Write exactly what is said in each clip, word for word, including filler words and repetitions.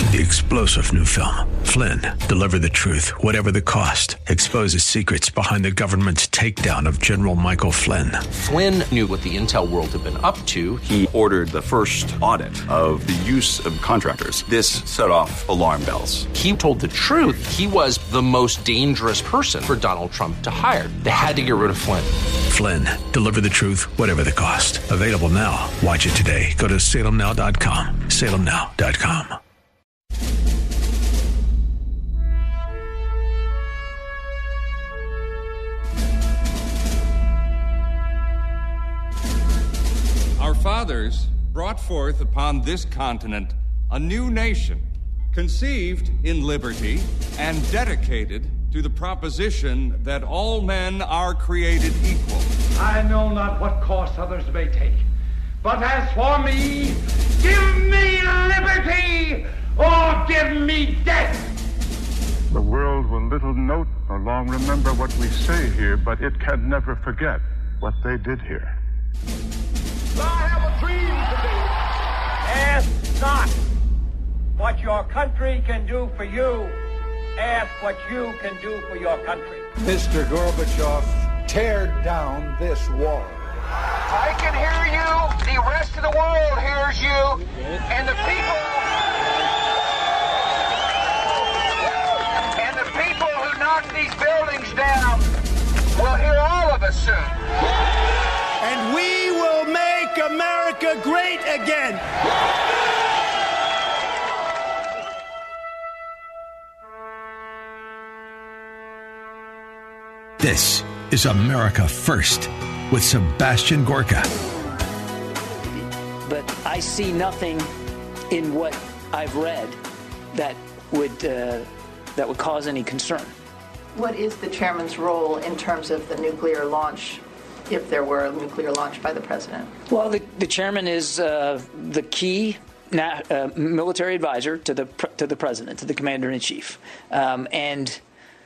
The explosive new film, Flynn, deliver the truth, whatever the cost, exposes secrets behind the government's takedown of General Michael Flynn. Flynn knew what the intel world had been up to. He ordered the first audit of the use of contractors. This set off alarm bells. He told the truth. He was the most dangerous person for Donald Trump to hire. They had to get rid of Flynn. Flynn, deliver the truth, whatever the cost. Available now. Watch it today. Go to salem now dot com. salem now dot com. Our fathers brought forth upon this continent a new nation, conceived in liberty and dedicated to the proposition that all men are created equal. I know not what course others may take, but as for me, give me liberty or give me death. The world will little note nor long remember what we say here, but it can never forget what they did here. I have a dream today. Ask not what your country can do for you. Ask what you can do for your country. Mister Gorbachev, tear down this wall. I can hear you. The rest of the world hears you. And the people... And the people who knock these buildings down will hear all of us soon. And we will make America great again. This is America First with Sebastian Gorka. But I see nothing in what I've read that would uh, that would cause any concern. What is the chairman's role in terms of the nuclear launch, if there were a nuclear launch by the president? Well, the, the chairman is uh, the key na- uh, military advisor to the pr- to the president, to the commander-in-chief. Um, and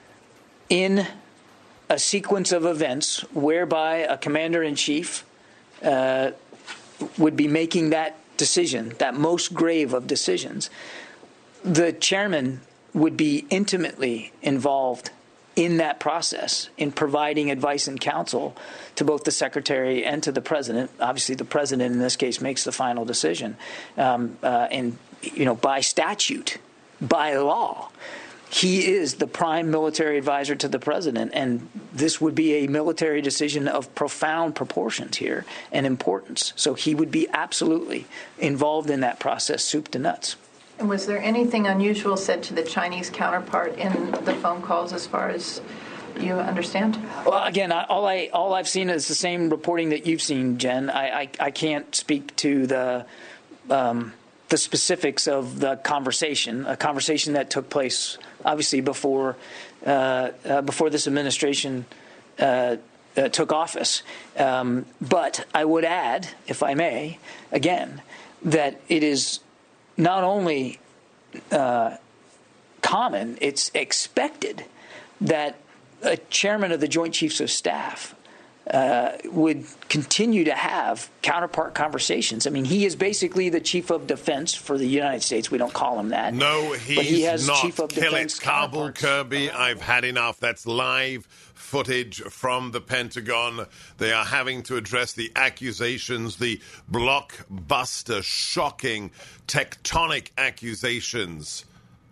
in a sequence of events whereby a commander-in-chief uh, would be making that decision, that most grave of decisions, the chairman would be intimately involved in that process, in providing advice and counsel to both the secretary and to the president. Obviously, the president in this case makes the final decision. Um, uh, and, you know, by statute, by law, he is the prime military advisor to the president. And this would be a military decision of profound proportions here and importance. So he would be absolutely involved in that process, soup to nuts. And was there anything unusual said to the Chinese counterpart in the phone calls as far as you understand? Well, again, I, all, I, all I've seen is the same reporting that you've seen, Jen. I, I, I can't speak to the um, the specifics of the conversation, a conversation that took place, obviously, before, uh, uh, before this administration uh, uh, took office. Um, but I would add, if I may, again, that it is not only uh, common, it's expected that a chairman of the Joint Chiefs of Staff uh, would continue to have counterpart conversations. I mean, he is basically the chief of defense for the United States. We don't call him that. No, he's but he has not. Chief of Kill Defense it, Kabul Kirby. I've had enough. That's live footage from the Pentagon. They are having to address the accusations, the blockbuster, shocking, tectonic accusations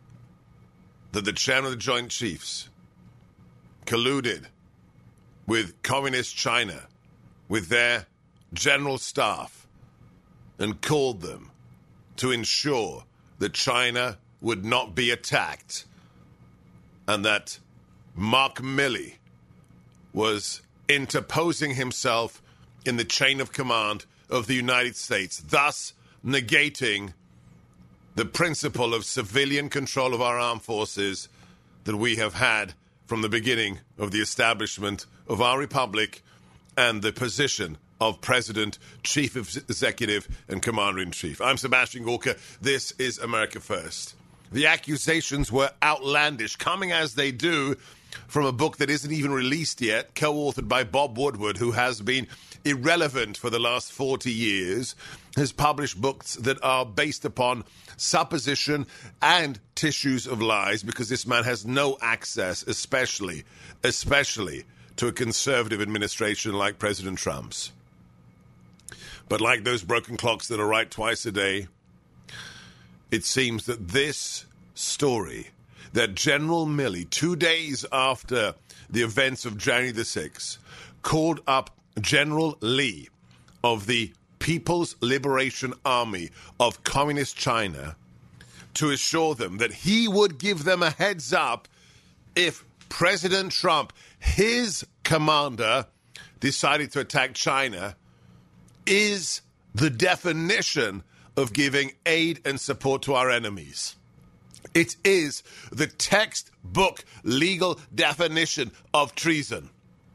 that the chairman of the Joint Chiefs colluded with communist China, with their general staff, and called them to ensure that China would not be attacked, and that Mark Milley was interposing himself in the chain of command of the United States, thus negating the principle of civilian control of our armed forces that we have had from the beginning of the establishment of our republic and the position of President, Chief Executive, and Commander-in-Chief. I'm Sebastian Gorka. This is America First. The accusations were outlandish, coming as they do from a book that isn't even released yet, co-authored by Bob Woodward, who has been irrelevant for the last forty years. has published books that are based upon supposition and tissues of lies, because this man has no access, especially, especially to a conservative administration like President Trump's. But like those broken clocks that are right twice a day, it seems that this story, that General Milley, two days after the events of January the sixth, called up General Lee of the People's Liberation Army of Communist China to assure them that he would give them a heads up if President Trump, his commander, decided to attack China, is the definition of giving aid and support to our enemies. It is the textbook legal definition of treason.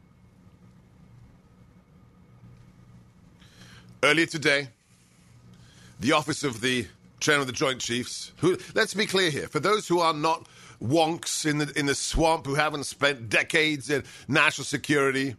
Earlier today, the office of the Chairman of the Joint Chiefs, who, let's be clear here, for those who are not wonks in the in the swamp, who haven't spent decades in national security,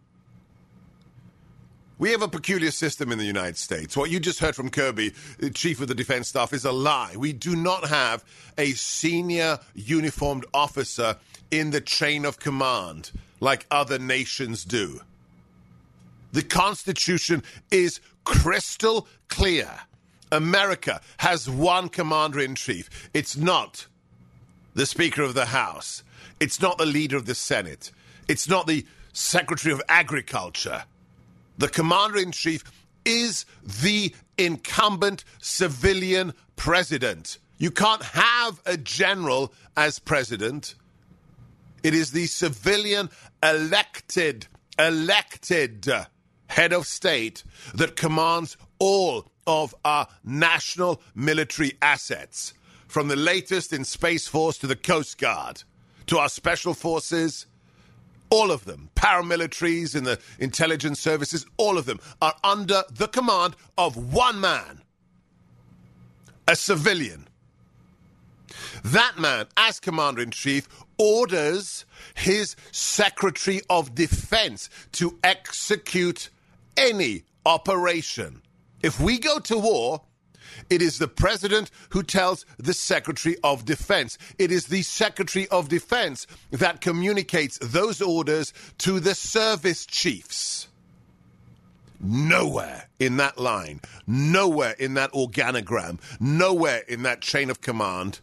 we have a peculiar system in the United States. What you just heard from Kirby, the Chief of the Defense Staff, is a lie. We do not have a senior uniformed officer in the chain of command like other nations do. The Constitution is crystal clear. America has one commander-in-chief. It's not the Speaker of the House. It's not the leader of the Senate. It's not the Secretary of Agriculture. The commander-in-chief is the incumbent civilian president. You can't have a general as president. It is the civilian elected, elected head of state that commands all of our national military assets, from the latest in Space Force to the Coast Guard, to our special forces. All of them, paramilitaries in the intelligence services, all of them are under the command of one man, a civilian. That man, as commander-in-chief, orders his Secretary of Defense to execute any operation. If we go to war, it is the president who tells the Secretary of Defense. It is the Secretary of Defense that communicates those orders to the service chiefs. Nowhere in that line, nowhere in that organogram, nowhere in that chain of command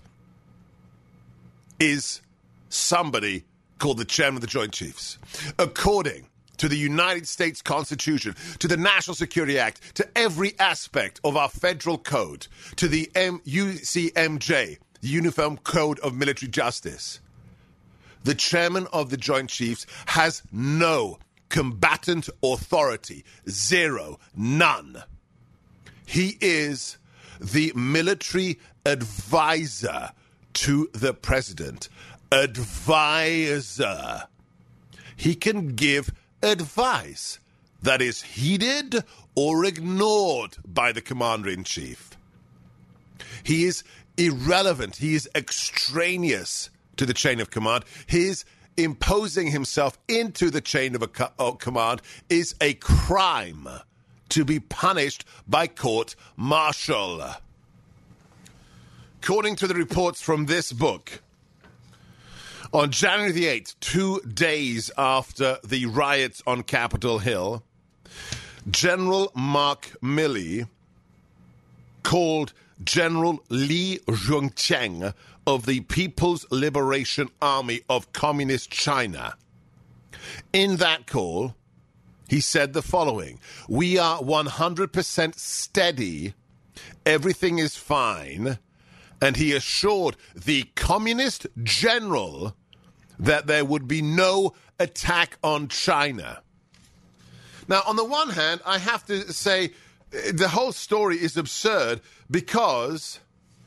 is somebody called the Chairman of the Joint Chiefs. According to the United States Constitution, to the National Security Act, to every aspect of our federal code, to the U C M J, the Uniform Code of Military Justice, the Chairman of the Joint Chiefs has no combatant authority. Zero. None. He is the military advisor to the president. Advisor. He can give advice that is heeded or ignored by the commander-in-chief. He is irrelevant. He is extraneous to the chain of command. His imposing himself into the chain of a co- of command is a crime to be punished by court-martial. According to the reports from this book, on January the eighth, two days after the riots on Capitol Hill, General Mark Milley called General Li Zhongcheng of the People's Liberation Army of Communist China. In that call, he said the following: "We are one hundred percent steady. Everything is fine." And he assured the communist general that there would be no attack on China. Now, on the one hand, I have to say the whole story is absurd, because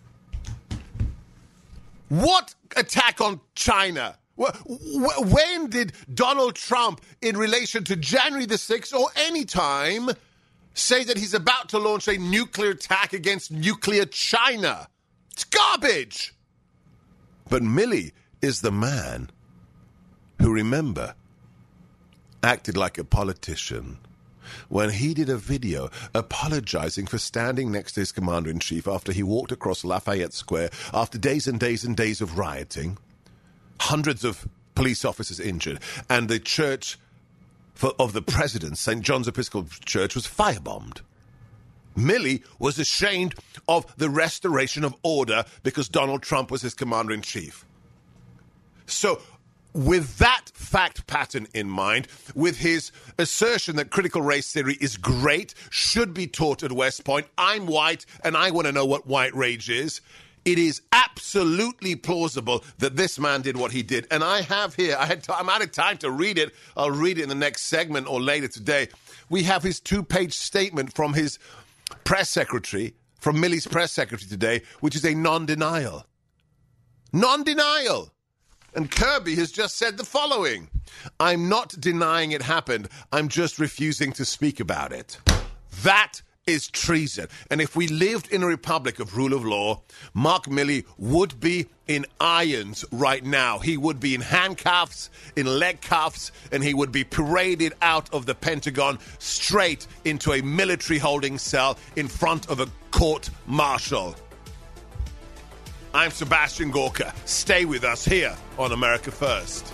what attack on China? When did Donald Trump, in relation to January the sixth or any time, say that he's about to launch a nuclear attack against nuclear China? It's garbage. But Milley is the man who, remember, acted like a politician, when he did a video apologizing for standing next to his commander-in-chief after he walked across Lafayette Square after days and days and days of rioting, hundreds of police officers injured, and the church for, of the president, Saint John's Episcopal Church, was firebombed. Milley was ashamed of the restoration of order because Donald Trump was his commander-in-chief. So, with that fact pattern in mind, with his assertion that critical race theory is great, should be taught at West Point, I'm white and I want to know what white rage is, it is absolutely plausible that this man did what he did. And I have here, I had t- I'm out of time to read it. I'll read it in the next segment or later today. We have his two-page statement from his press secretary, from Milley's press secretary today, which is a non-denial. Non-denial! And Kirby has just said the following: I'm not denying it happened, I'm just refusing to speak about it. That is treason. And if we lived in a republic of rule of law, Mark Milley would be in irons right now. He would be in handcuffs, in leg cuffs, and he would be paraded out of the Pentagon straight into a military holding cell in front of a court-martial. I'm Sebastian Gorka. Stay with us here on America First.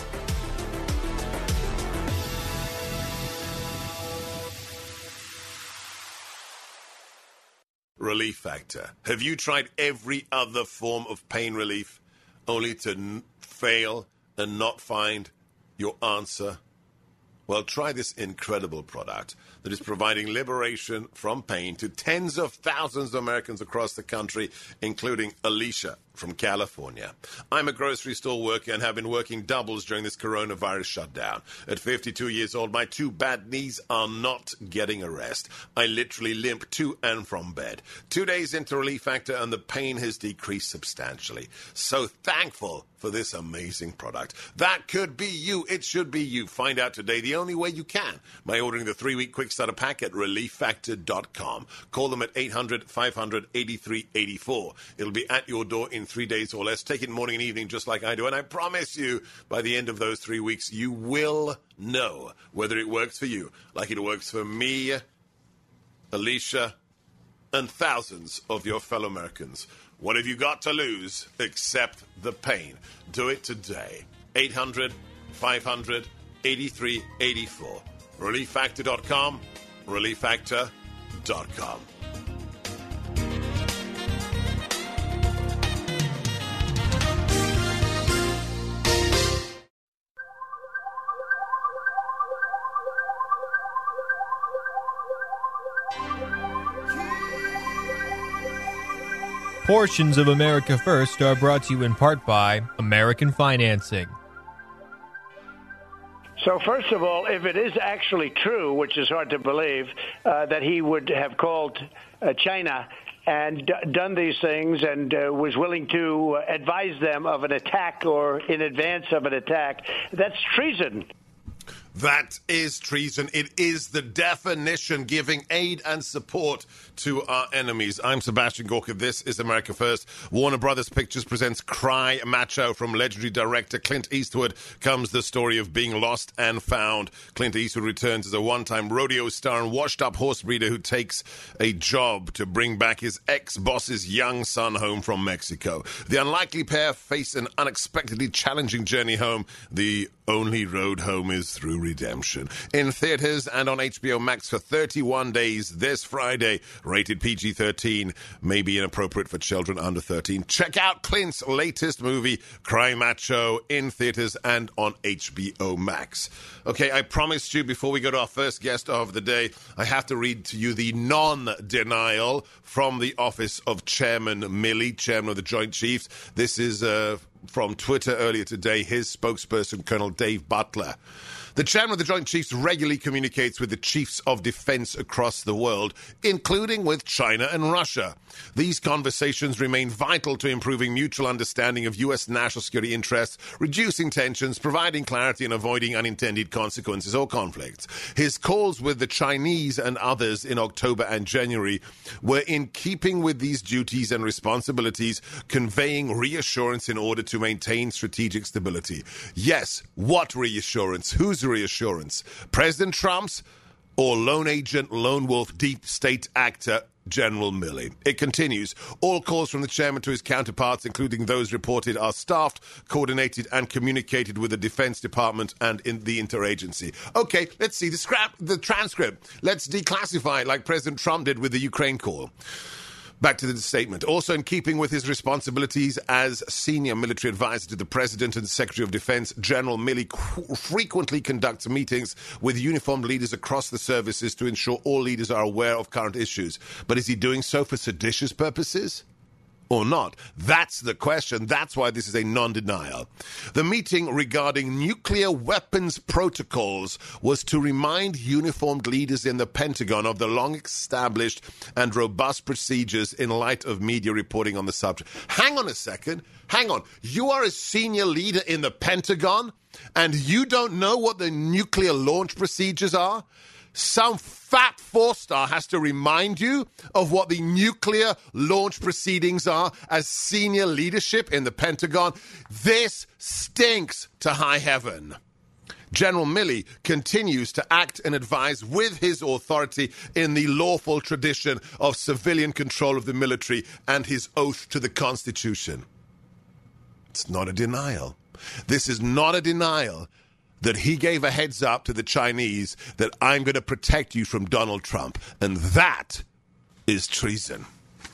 Relief Factor. Have you tried every other form of pain relief only to n- fail and not find your answer? Well, try this incredible product that is providing liberation from pain to tens of thousands of Americans across the country, including Alicia from California. I'm a grocery store worker and have been working doubles during this coronavirus shutdown. At fifty-two years old, my two bad knees are not getting a rest. I literally limp to and from bed. Two days into Relief Factor and the pain has decreased substantially. So thankful for this amazing product. That could be you. It should be you. Find out today the only way you can by ordering the three-week quick starter pack at relief factor dot com. Call them at eight hundred, five hundred, eighty-three eighty-four. It'll be at your door in three days or less. Take it morning and evening just like I do. And I promise you, by the end of those three weeks, you will know whether it works for you like it works for me, Alicia, and thousands of your fellow Americans. What have you got to lose except the pain? Do it today. eight hundred, five hundred, eighty-three eighty-four. relief factor dot com. relief factor dot com. Portions of America First are brought to you in part by American Financing. So first of all, if it is actually true, which is hard to believe, uh, that he would have called uh, China and d- done these things and uh, was willing to advise them of an attack or in advance of an attack, that's treason. That is treason. It is the definition, giving aid and support to our enemies. I'm Sebastian Gorka. This is America First. Warner Brothers Pictures presents Cry Macho. From legendary director Clint Eastwood comes the story of being lost and found. Clint Eastwood returns as a one-time rodeo star and washed-up horse breeder who takes a job to bring back his ex-boss's young son home from Mexico. The unlikely pair face an unexpectedly challenging journey home. The only road home is through redemption. In theaters and on H B O Max for thirty-one days this Friday. Rated P G thirteen. May be inappropriate for children under thirteen. Check out Clint's latest movie, Cry Macho, in theaters and on H B O Max. Okay, I promised you before we go to our first guest of the day, I have to read to you the non-denial from the office of Chairman Milley, Chairman of the Joint Chiefs. This is uh, from Twitter earlier today, his spokesperson, Colonel Dave Butler. The chairman of the Joint Chiefs regularly communicates with the chiefs of defense across the world, including with China and Russia. These conversations remain vital to improving mutual understanding of U S national security interests, reducing tensions, providing clarity, and avoiding unintended consequences or conflicts. His calls with the Chinese and others in October and January were in keeping with these duties and responsibilities, conveying reassurance in order to maintain strategic stability. Yes, what reassurance? Whose reassurance? President Trump's? or lone agent, lone wolf, deep state actor, General Milley. It continues. All calls from the chairman to his counterparts, including those reported, are staffed, coordinated, and communicated with the Defense Department and in the interagency. Okay, let's see the scrap, the transcript. Let's declassify it like President Trump did with the Ukraine call. Back to the statement. Also in keeping with his responsibilities as senior military advisor to the President and Secretary of Defense, General Milley qu- frequently conducts meetings with uniformed leaders across the services to ensure all leaders are aware of current issues. But is he doing so for seditious purposes? Or not? That's the question. That's why this is a non-denial. The meeting regarding nuclear weapons protocols was to remind uniformed leaders in the Pentagon of the long-established and robust procedures in light of media reporting on the subject. Hang on a second. Hang on. You are a senior leader in the Pentagon, and you don't know what the nuclear launch procedures are? Some fat four-star has to remind you of what the nuclear launch proceedings are as senior leadership in the Pentagon. This stinks to high heaven. General Milley continues to act and advise with his authority in the lawful tradition of civilian control of the military and his oath to the Constitution. It's not a denial. This is not a denial that he gave a heads up to the Chinese that I'm going to protect you from Donald Trump. And that is treason.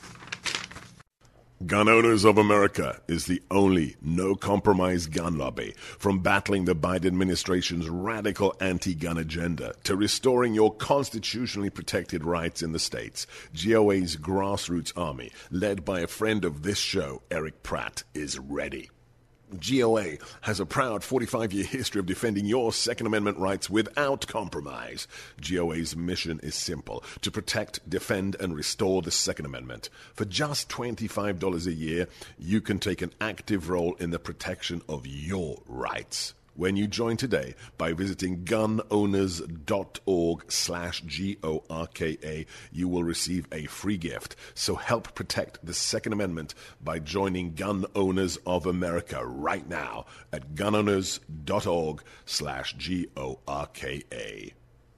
Gun Owners of America is the only no-compromise gun lobby. From battling the Biden administration's radical anti-gun agenda to restoring your constitutionally protected rights in the states, G O A's grassroots army, led by a friend of this show, Eric Pratt, is ready. G O A has a proud forty-five-year history of defending your Second Amendment rights without compromise. G O A's mission is simple: to protect, defend, and restore the Second Amendment. For just twenty-five dollars a year, you can take an active role in the protection of your rights. When you join today by visiting gunowners.org slash G O R K A, you will receive a free gift. So help protect the Second Amendment by joining Gun Owners of America right now at gunowners.org slash G O R K A.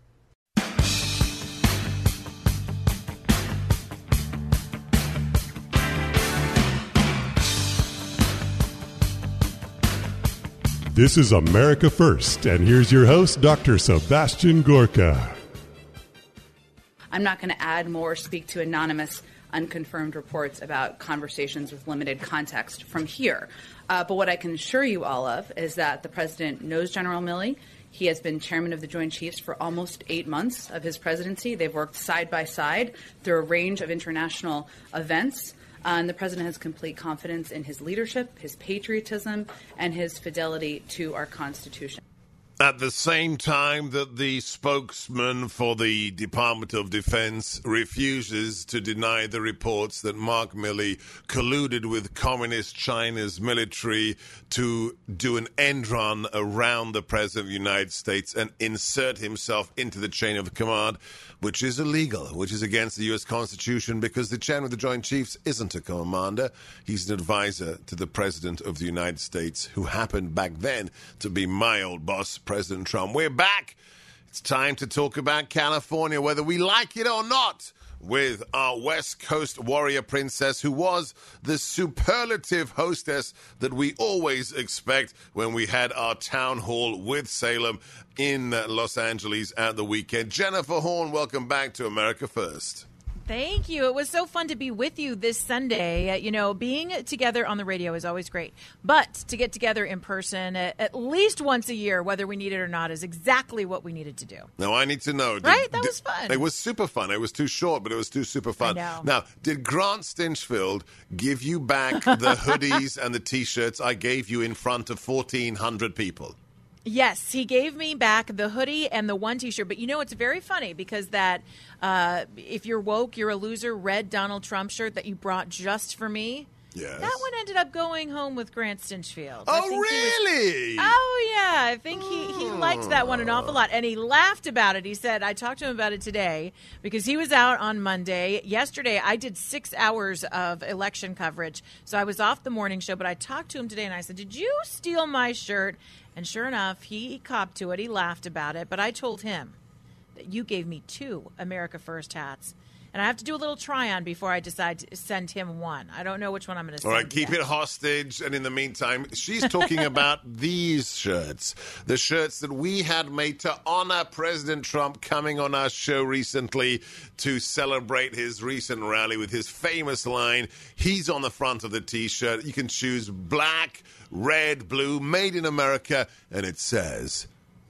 This is America First, and here's your host, Doctor Sebastian Gorka. I'm not going to add more, speak to anonymous, unconfirmed reports about conversations with limited context from here. Uh, but what I can assure you all of is that the president knows General Milley. He has been chairman of the Joint Chiefs for almost eight months of his presidency. They've worked side by side through a range of international events. Uh, and the president has complete confidence in his leadership, his patriotism, and his fidelity to our Constitution. At the same time that the spokesman for the Department of Defense refuses to deny the reports that Mark Milley colluded with Communist China's military to do an end run around the President of the United States and insert himself into the chain of command, which is illegal, which is against the U S Constitution, because the chairman of the Joint Chiefs isn't a commander. He's an advisor to the President of the United States, who happened back then to be my old boss, President Trump. We're back. It's time to talk about California, whether we like it or not, with our West Coast warrior princess, who was the superlative hostess that we always expect when we had our town hall with Salem in Los Angeles at the weekend. Jennifer Horn, welcome back to America First. Thank you. It was so fun to be with you this Sunday. Uh, you know, being together on the radio is always great. But to get together in person uh, at least once a year, whether we need it or not, is exactly what we needed to do. Now, I need to know. Did, right? That did, was fun. It was super fun. It was too short, but it was too super fun. I know. Now, did Grant Stinchfield give you back the hoodies and the T-shirts I gave you in front of fourteen hundred people? Yes, he gave me back the hoodie and the one T-shirt. But, you know, it's very funny because that uh, if you're woke, you're a loser, red Donald Trump shirt that you brought just for me, yes, that one ended up going home with Grant Stinchfield. Oh, really? Was, oh, yeah. I think he, he liked that one an awful lot. And he laughed about it. He said, I talked to him about it today because he was out on Monday. Yesterday, I did six hours of election coverage. So I was off the morning show. But I talked to him today and I said, did you steal my shirt? And sure enough, he copped to it. He laughed about it. But I told him that you gave me two America First hats. And I have to do a little try-on before I decide to send him one. I don't know which one I'm going to send. All right, keep yet. it hostage. And in the meantime, she's talking about these shirts. The shirts that we had made to honor President Trump coming on our show recently to celebrate his recent rally with his famous line. He's on the front of the T-shirt. You can choose black, red, blue, made in America. And it says,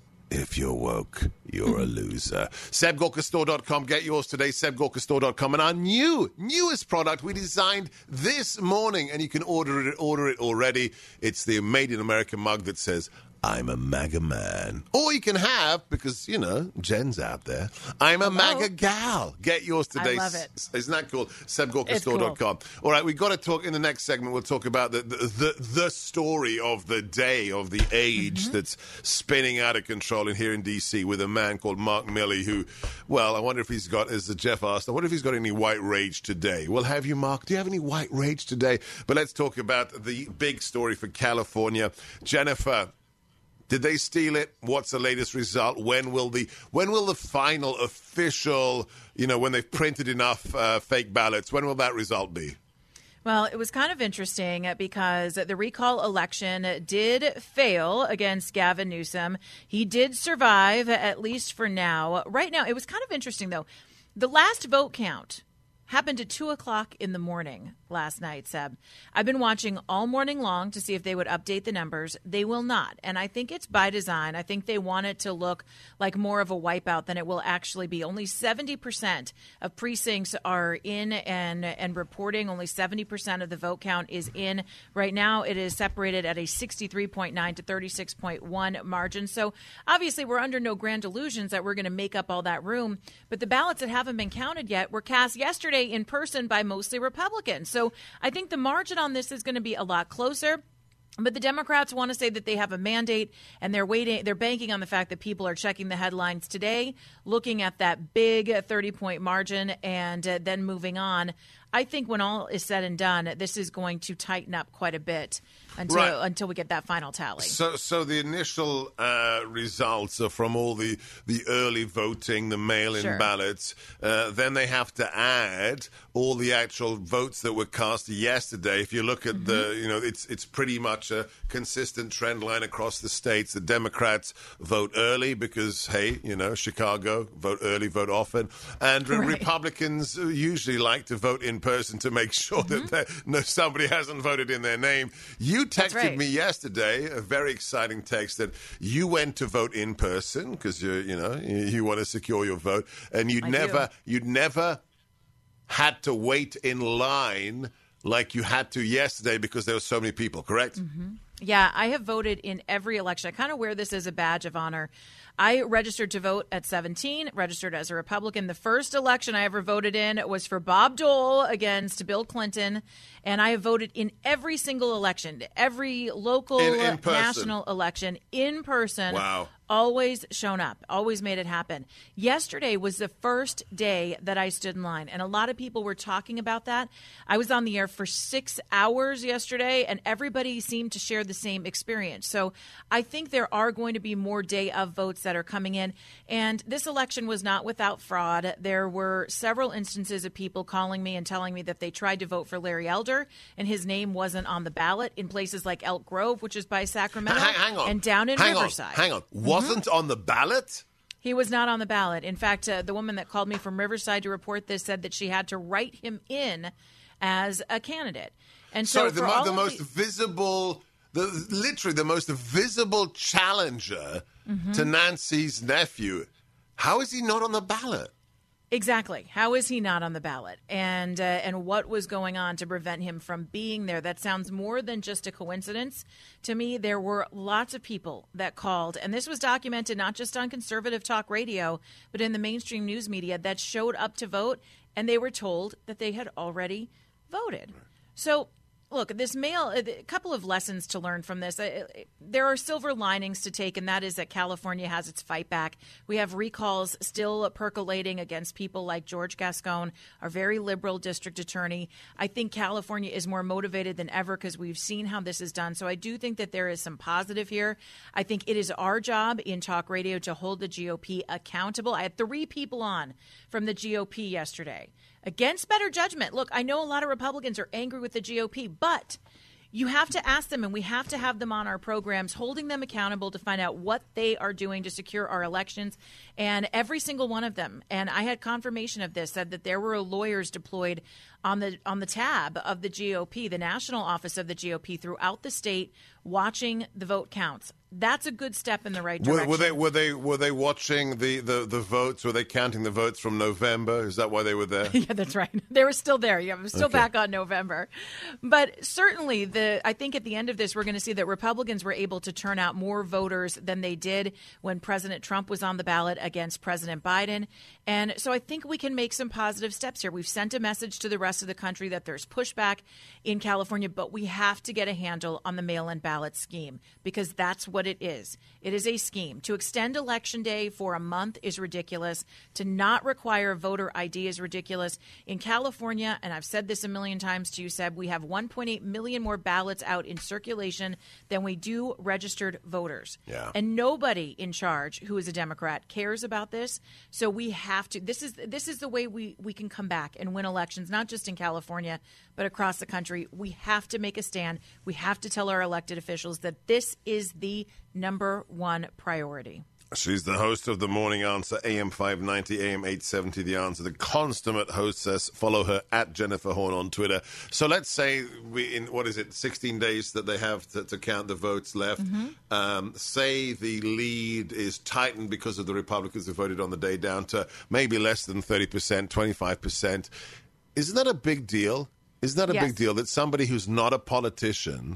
if you're woke, you're a loser. Seb Gorka Store dot com. Get yours today, Seb Gorka Store dot com. And our new, newest product we designed this morning, and you can order it, order it already. It's the Made in America mug that says, I'm a MAGA man. Or you can have, because, you know, Jen's out there, I'm a Hello. MAGA gal. Get yours today. I love it. Isn't that cool? Seb Gorka Store dot com. Cool. All right, we've got to talk, in the next segment, we'll talk about the the, the, the story of the day, of the age mm-hmm. that's spinning out of control in here in D C with a man called Mark Milley who, well, I wonder if he's got, as Jeff asked, I wonder if he's got any white rage today. Well, have you, Mark? Do you have any white rage today? But let's talk about the big story for California. Jennifer, did they steal it? What's the latest result? When will the when will the final official, you know, when they've printed enough uh, fake ballots, when will that result be? Well, it was kind of interesting because the recall election did fail against Gavin Newsom. He did survive, at least for now. Right now, it was kind of interesting, though. The last vote count happened at two o'clock in the morning last night, Seb. I've been watching all morning long to see if they would update the numbers. They will not. And I think it's by design. I think they want it to look like more of a wipeout than it will actually be. Only seventy percent of precincts are in and, and reporting. Only seventy percent of the vote count is in. Right now, it is separated at a sixty-three point nine to thirty-six point one margin. So obviously, we're under no grand illusions that we're going to make up all that room. But the ballots that haven't been counted yet were cast yesterday in person by mostly Republicans. So I think the margin on this is going to be a lot closer. But the Democrats want to say that they have a mandate, and they're waiting. They're banking on the fact that people are checking the headlines today, looking at that big thirty-point margin, and uh, then moving on. I think when all is said and done, this is going to tighten up quite a bit until right. until we get that final tally. So, so the initial uh, results are from all the, the early voting, the mail-in Sure. ballots. Uh, then they have to add all the actual votes that were cast yesterday. If you look at mm-hmm. the, you know, it's it's pretty much a consistent trend line across the states. The Democrats vote early because, hey, you know, Chicago, vote early, vote often, and right. Republicans usually like to vote in person to make sure mm-hmm. that no, somebody hasn't voted in their name. You texted right. me yesterday a very exciting text that you went to vote in person because you you know you, you want to secure your vote, and you'd I never do. you'd never had to wait in line like you had to yesterday because there were so many people. Correct? Mm-hmm. Yeah, I have voted in every election. I kind of wear this as a badge of honor. I registered to vote at seventeen, registered as a Republican. The first election I ever voted in was for Bob Dole against Bill Clinton, and I have voted in every single election, every local, in, in national election, in person. Wow. Always shown up, always made it happen. Yesterday was the first day that I stood in line, and a lot of people were talking about that. I was on the air for six hours yesterday, and everybody seemed to share the same experience. So I think there are going to be more day of votes that are coming in, and this election was not without fraud. There were several instances of people calling me and telling me that they tried to vote for Larry Elder, and his name wasn't on the ballot in places like Elk Grove, which is by Sacramento, hang, hang on. and down in hang Riverside. On, hang on. Wasn't mm-hmm. on the ballot? He was not on the ballot. In fact, uh, the woman that called me from Riverside to report this said that she had to write him in as a candidate. And so, Sorry, the, for mo- all the of most the- visible, the literally the most visible challenger mm-hmm. to Nancy's nephew. How is he not on the ballot? Exactly. How is he not on the ballot? And uh, and what was going on to prevent him from being there? That sounds more than just a coincidence. To me, there were lots of people that called, and this was documented not just on conservative talk radio, but in the mainstream news media that showed up to vote, and they were told that they had already voted. So look, this mail, a couple of lessons to learn from this. There are silver linings to take, and that is that California has its fight back. We have recalls still percolating against people like George Gascon, our very liberal district attorney. I think California is more motivated than ever because we've seen how this is done. So I do think that there is some positive here. I think it is our job in talk radio to hold the G O P accountable. I had three people on from the G O P yesterday. Against better judgment. Look, I know a lot of Republicans are angry with the G O P, but you have to ask them, and we have to have them on our programs, holding them accountable to find out what they are doing to secure our elections. And every single one of them, and I had confirmation of this, said that there were lawyers deployed on the on the tab of the G O P, the national office of the G O P, throughout the state, watching the vote counts. That's a good step in the right direction. Were, were they were they were they watching the, the, the votes? Were they counting the votes from November? Is that why they were there? Yeah, that's right. They were still there. Yeah, we're still okay. Back on November. But certainly, the I think at the end of this, we're going to see that Republicans were able to turn out more voters than they did when President Trump was on the ballot against President Biden. And so I think we can make some positive steps here. We've sent a message to the rest of the country that there's pushback in California, but we have to get a handle on the mail-in ballot scheme because that's what it is. It is a scheme. To extend Election Day for a month is ridiculous. To not require voter I D is ridiculous. In California, and I've said this a million times to you, Seb, we have one point eight million more ballots out in circulation than we do registered voters. Yeah. And nobody in charge who is a Democrat cares about this. So we have to. This is this is the way we, we can come back and win elections, not just in California, but across the country. We have to make a stand. We have to tell our elected officials that this is the number one priority. She's the host of The Morning Answer, A M five ninety, A M eight seventy, The Answer, the consummate hostess. Follow her at Jennifer Horn on Twitter. So let's say we in, what is it, sixteen days that they have to, to count the votes left. Mm-hmm. Um, say the lead is tightened because of the Republicans who voted on the day down to maybe less than thirty percent, twenty-five percent. Isn't that a big deal? Isn't that a yes. big deal that somebody who's not a politician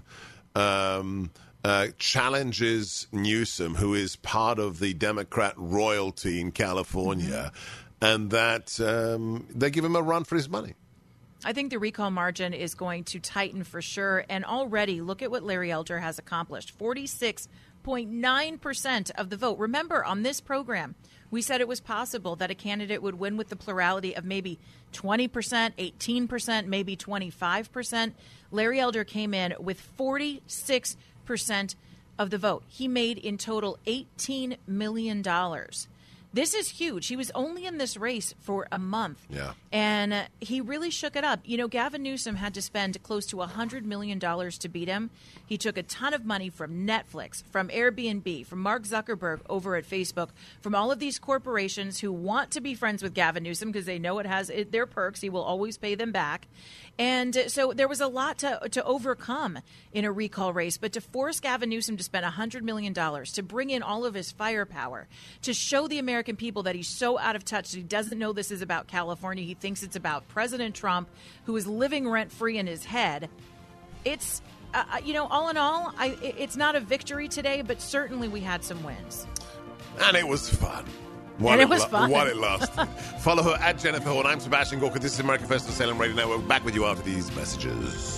um, uh, challenges Newsom, who is part of the Democrat royalty in California, mm-hmm. and that um, they give him a run for his money? I think the recall margin is going to tighten for sure. And already, look at what Larry Elder has accomplished. forty-six point nine percent of the vote. Remember, on this program, we said it was possible that a candidate would win with the plurality of maybe twenty percent, eighteen percent, maybe twenty-five percent. Larry Elder came in with forty-six percent of the vote. He made in total eighteen million dollars. This is huge. He was only in this race for a month. Yeah. And uh, he really shook it up. You know, Gavin Newsom had to spend close to one hundred million dollars to beat him. He took a ton of money from Netflix, from Airbnb, from Mark Zuckerberg over at Facebook, from all of these corporations who want to be friends with Gavin Newsom because they know it has it, their perks. He will always pay them back. And uh, so there was a lot to, to overcome in a recall race. But to force Gavin Newsom to spend one hundred million dollars, to bring in all of his firepower, to show the American people that he's so out of touch that he doesn't know this is about California. He thinks it's about President Trump, who is living rent-free in his head. It's, uh, you know, all in all, I, it's not a victory today, but certainly we had some wins. And it was fun. While and it, it was la- fun. While it lasted. Follow her at Jennifer Horn. I'm Sebastian Gorka. This is American First and Salem Radio Network. Back with you after these messages.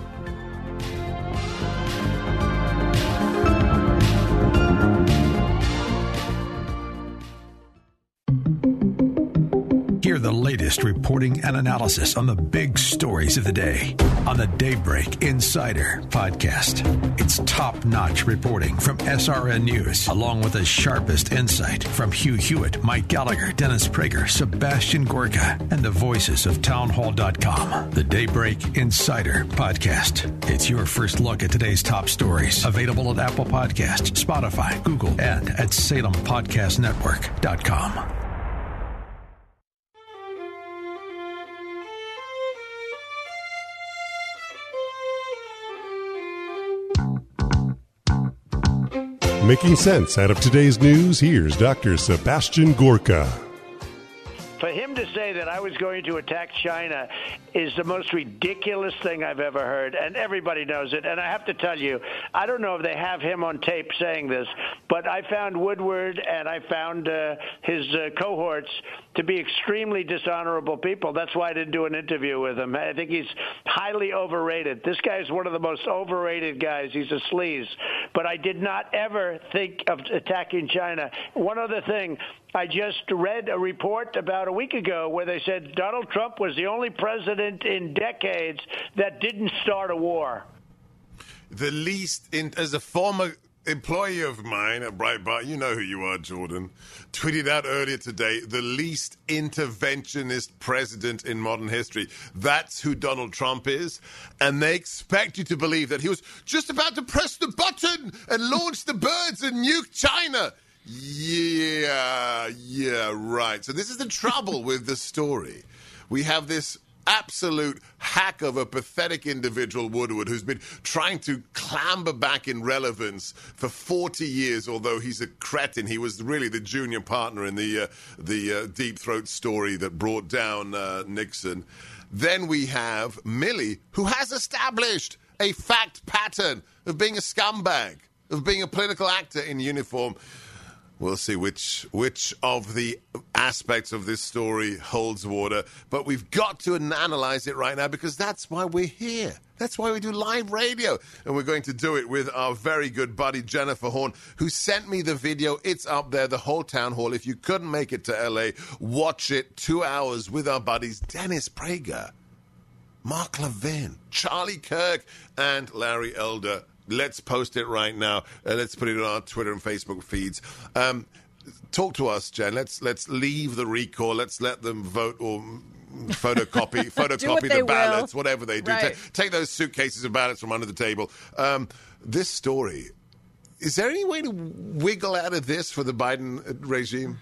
Hear the latest reporting and analysis on the big stories of the day on the Daybreak Insider podcast. It's top-notch reporting from S R N News, along with the sharpest insight from Hugh Hewitt, Mike Gallagher, Dennis Prager, Sebastian Gorka, and the voices of townhall dot com. The Daybreak Insider podcast. It's your first look at today's top stories. Available at Apple Podcasts, Spotify, Google, and at salem podcast network dot com. Making sense out of today's news, here's Doctor Sebastian Gorka. For him to say that I was going to attack China is the most ridiculous thing I've ever heard, and everybody knows it. And I have to tell you, I don't know if they have him on tape saying this, but I found Woodward and I found uh, his uh, cohorts to be extremely dishonorable people. That's why I didn't do an interview with him. I think he's highly overrated. This guy is one of the most overrated guys. He's a sleaze. But I did not ever think of attacking China. One other thing, I just read a report about a week ago where they said Donald Trump was the only president in decades that didn't start a war. The least, in, as a former employee of mine at Breitbart, you know who you are, Jordan, tweeted out earlier today, the least interventionist president in modern history. That's who Donald Trump is. And they expect you to believe that he was just about to press the button and launch the birds and nuke China. Yeah, yeah, right. So this is the trouble with the story. We have this absolute hack of a pathetic individual, Woodward, who's been trying to clamber back in relevance for forty years, although he's a cretin. He was really the junior partner in the, uh, the uh, Deep Throat story that brought down uh, Nixon. Then we have Milley, who has established a fact pattern of being a scumbag, of being a political actor in uniform. We'll see which which of the aspects of this story holds water. But we've got to analyze it right now because that's why we're here. That's why we do live radio. And we're going to do it with our very good buddy Jennifer Horn, who sent me the video. It's up there, the whole town hall. If you couldn't make it to L A, watch it. Two hours with our buddies Dennis Prager, Mark Levin, Charlie Kirk, and Larry Elder. Let's post it right now. Uh, let's put it on our Twitter and Facebook feeds. Um, talk to us, Jen. Let's let's leave the recall. Let's let them vote or photocopy photocopy the ballots, will. whatever they do. Right. Ta- take those suitcases of ballots from under the table. Um, this story, is there any way to wiggle out of this for the Biden regime?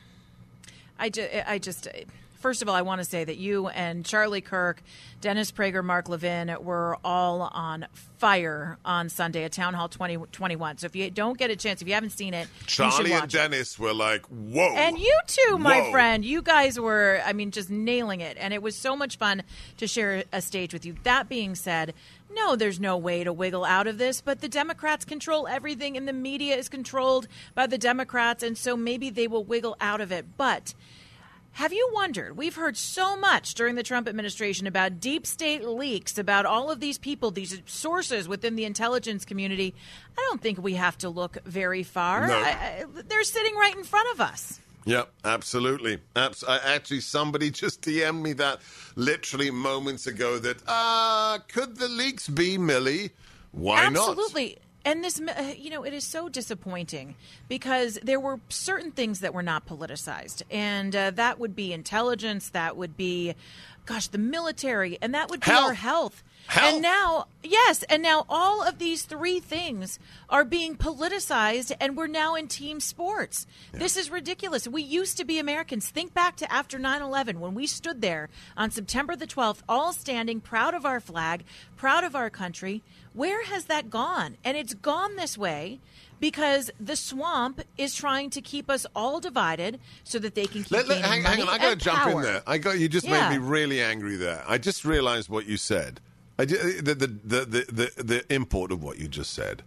I, ju- I just... First of all, I want to say that you and Charlie Kirk, Dennis Prager, Mark Levin were all on fire on Sunday at Town Hall twenty twenty-one. So if you don't get a chance, if you haven't seen it, Charlie you should watch and Dennis it. were like, whoa. And you too, my whoa. friend. You guys were, I mean, just nailing it. And it was so much fun to share a stage with you. That being said, no, there's no way to wiggle out of this, but the Democrats control everything, and the media is controlled by the Democrats, and so maybe they will wiggle out of it. But have you wondered, we've heard so much during the Trump administration about deep state leaks, about all of these people, these sources within the intelligence community. I don't think we have to look very far. No. I, I, they're sitting right in front of us. Yep, absolutely. Abs- I, actually, somebody just D M'd me that literally moments ago that, uh, could the leaks be, Milley? Why absolutely. not? Absolutely. And this, you know, it is so disappointing because there were certain things that were not politicized. And uh, that would be intelligence. That would be, gosh, the military. And that would be health. our health. Health. And now, yes, and now all of these three things are being politicized, and we're now in team sports. Yeah. This is ridiculous. We used to be Americans. Think back to after nine eleven when we stood there on September the twelfth, all standing, proud of our flag, proud of our country. Where has that gone? And it's gone this way because the swamp is trying to keep us all divided so that they can keep let, let, gaining hang, money hang on, I got to jump power. in there. I got you. Just yeah. made me really angry there. I just realized what you said. I just, the, the, the, the, the, the import of what you just said.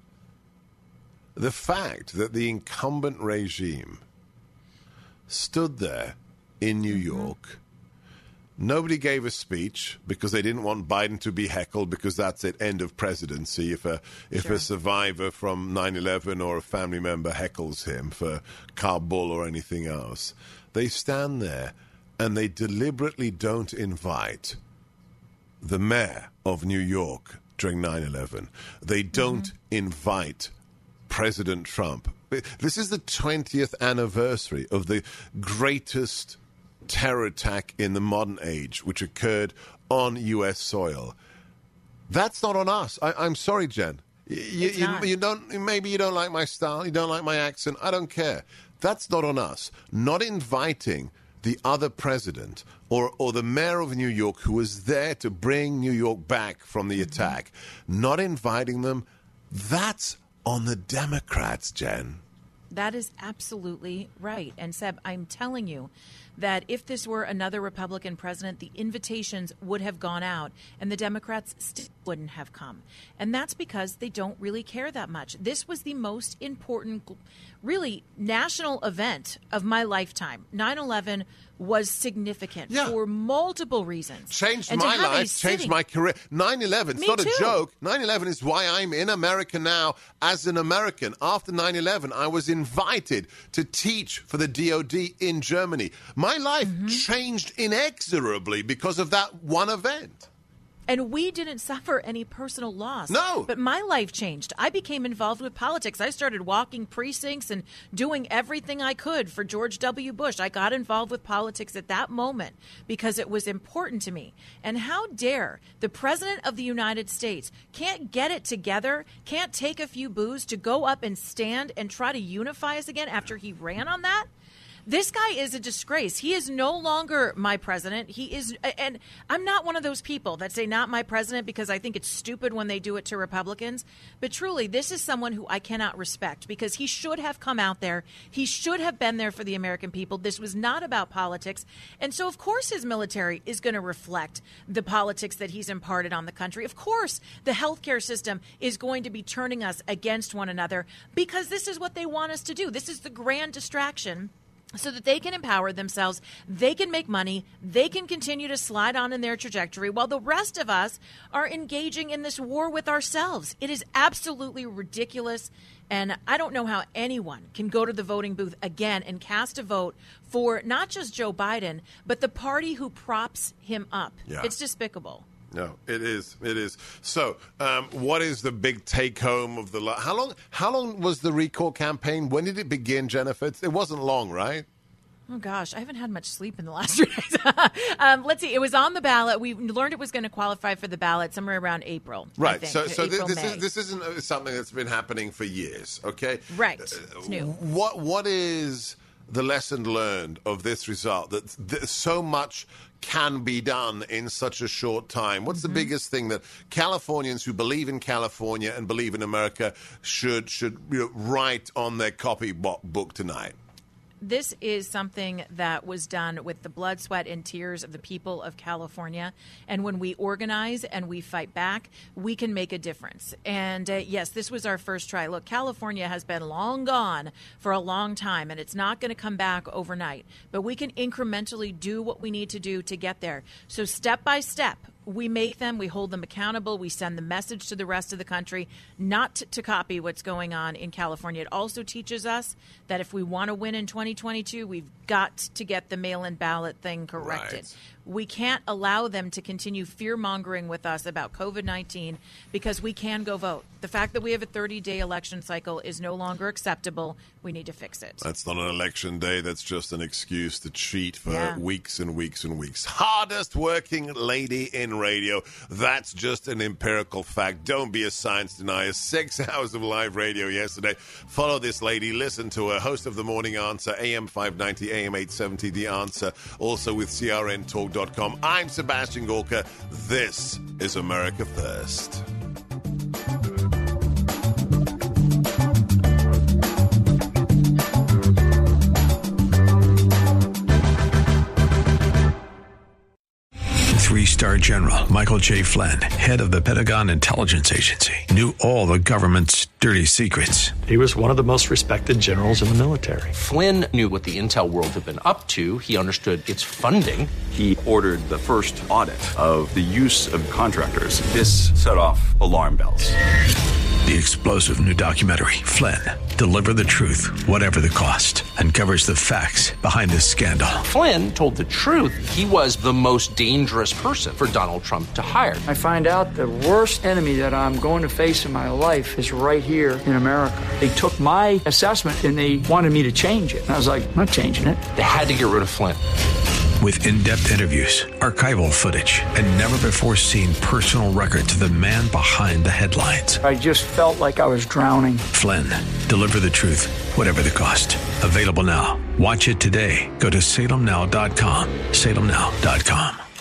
The fact that the incumbent regime stood there in New York. Nobody gave a speech because they didn't want Biden to be heckled because that's it, end of presidency. If a if sure. a survivor from nine eleven or a family member heckles him for Kabul or anything else, they stand there and they deliberately don't invite the mayor of New York during nine eleven. They don't mm-hmm. invite President Trump. This is the twentieth anniversary of the greatest terror attack in the modern age, which occurred on U S soil. That's not on us. I, I'm sorry, Jen. You, you, you don't. Maybe you don't like my style. You don't like my accent. I don't care. That's not on us. Not inviting the other president or, or the mayor of New York who was there to bring New York back from the attack, not inviting them, that's on the Democrats, Jen. That is absolutely right. And Seb, I'm telling you that if this were another Republican president, the invitations would have gone out and the Democrats still wouldn't have come. And that's because they don't really care that much. This was the most important, really, national event of my lifetime. nine eleven was significant yeah. for multiple reasons. Changed and my life, sitting... changed my career. nine eleven, it's Me not too. a joke. nine eleven is why I'm in America now as an American. After nine eleven, I was invited to teach for the D O D in Germany. My life mm-hmm. changed inexorably because of that one event. And we didn't suffer any personal loss. No. But my life changed. I became involved with politics. I started walking precincts and doing everything I could for George W. Bush. I got involved with politics at that moment because it was important to me. And how dare the President of the United States can't get it together, can't take a few boos to go up and stand and try to unify us again after he ran on that? This guy is a disgrace. He is no longer my president. He is, and I'm not one of those people that say not my president because I think it's stupid when they do it to Republicans. But truly, this is someone who I cannot respect because he should have come out there. He should have been there for the American people. This was not about politics. And so, of course, his military is going to reflect the politics that he's imparted on the country. Of course, the healthcare system is going to be turning us against one another because this is what they want us to do. This is the grand distraction. So that they can empower themselves, they can make money, they can continue to slide on in their trajectory while the rest of us are engaging in this war with ourselves. It is absolutely ridiculous, and I don't know how anyone can go to the voting booth again and cast a vote for not just Joe Biden, but the party who props him up. Yeah. It's despicable. No, it is. It is. So, um, what is the big take-home of the... La- how long How long was the recall campaign? When did it begin, Jennifer? It wasn't long, right? Oh, gosh, I haven't had much sleep in the last three days. um, let's see. It was on the ballot. We learned it was going to qualify for the ballot somewhere around April. Right. I think. So, so April, this, May. is, this isn't something that's been happening for years, okay? Right. It's new. What What is the lesson learned of this result? That th- so much can be done in such a short time. What's mm-hmm. the biggest thing that Californians who believe in California and believe in America should should you know, write on their copybook tonight? This is something that was done with the blood, sweat, and tears of the people of California. And when we organize and we fight back, we can make a difference. And uh, yes, this was our first try. Look, California has been long gone for a long time, and it's not going to come back overnight. But we can incrementally do what we need to do to get there. So step by step, we make them, we hold them accountable, we send the message to the rest of the country not to, to copy what's going on in California. It also teaches us that if we want to win in twenty twenty-two, we've got to get the mail-in ballot thing corrected. Right. We can't allow them to continue fear-mongering with us about COVID nineteen because we can go vote. The fact that we have a thirty-day election cycle is no longer acceptable. We need to fix it. That's not an election day. That's just an excuse to cheat for yeah. weeks and weeks and weeks. Hardest working lady in radio. That's just an empirical fact. Don't be a science denier. Six hours of live radio yesterday. Follow this lady. Listen to her. Host of The Morning Answer, A M five ninety, A M eight seventy, The Answer. Also with C R N Talk dot com. I'm Sebastian Gorka. This is America First. Three-star General Michael J. Flynn, head of the Pentagon Intelligence Agency, knew all the government's dirty secrets. He was one of the most respected generals in the military. Flynn knew what the intel world had been up to. He understood its funding. He ordered the first audit of the use of contractors. This set off alarm bells. The explosive new documentary, Flynn, Deliver the Truth, Whatever the Cost, uncovers the facts behind this scandal. Flynn told the truth. He was the most dangerous person for Donald Trump to hire. I find out the worst enemy that I'm going to face in my life is right here in America. They took my assessment and they wanted me to change it. And I was like, I'm not changing it. They had to get rid of Flynn. With in-depth interviews, archival footage, and never-before-seen personal records of the man behind the headlines. I just felt like I was drowning. Flynn, Deliver the Truth, Whatever the Cost. Available now. Watch it today. Go to Salem Now dot com. Salem Now dot com.